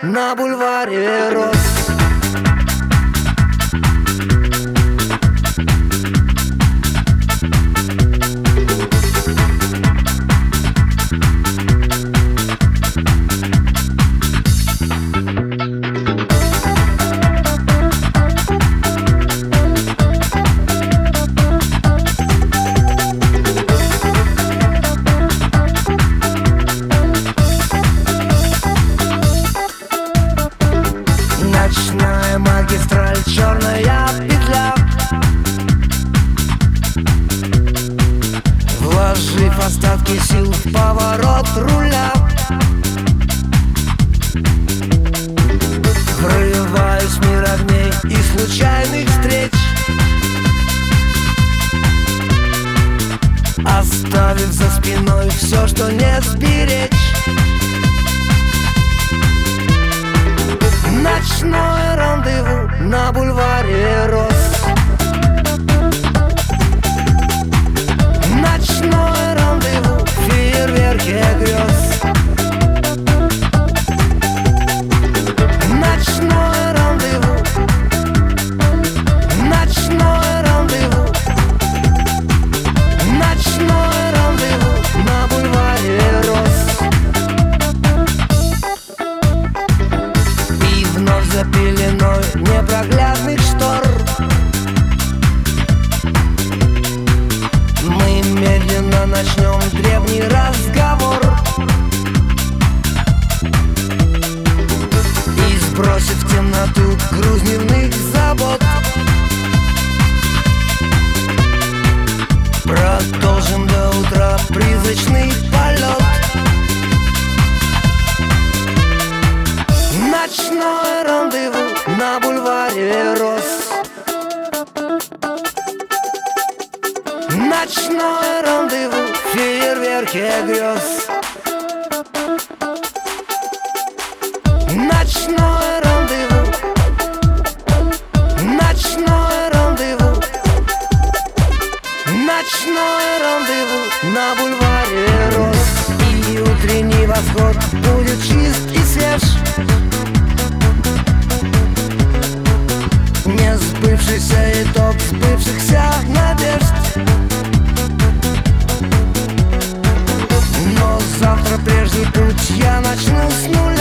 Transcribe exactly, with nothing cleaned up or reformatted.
на бульваре роз. Ночная магистраль, черная петля. Вложив остатки сил в поворот руля, врываюсь в мир огней и случайных встреч, оставив за спиной все, что не сберечь. Ночное рандеву на бульваре роз. Ночное рандеву, фейерверки грез. Ночное рандеву, ночное рандеву, ночное рандеву на бульваре роз. За пеленой непроглядных штор мы медленно начнем древний разговор и, сбросив темноту груз дневных забот, продолжим до утра призрачный полет. Ночное рандеву на бульваре роз. Ночное рандеву, фейерверки грез. Ночное рандеву, ночное рандеву, ночное рандеву на бульваре роз. И утренний восход будет чист и свеж. Не сбывшийся итог сбывшихся надежд. Но завтра прежний путь я начну с нуля.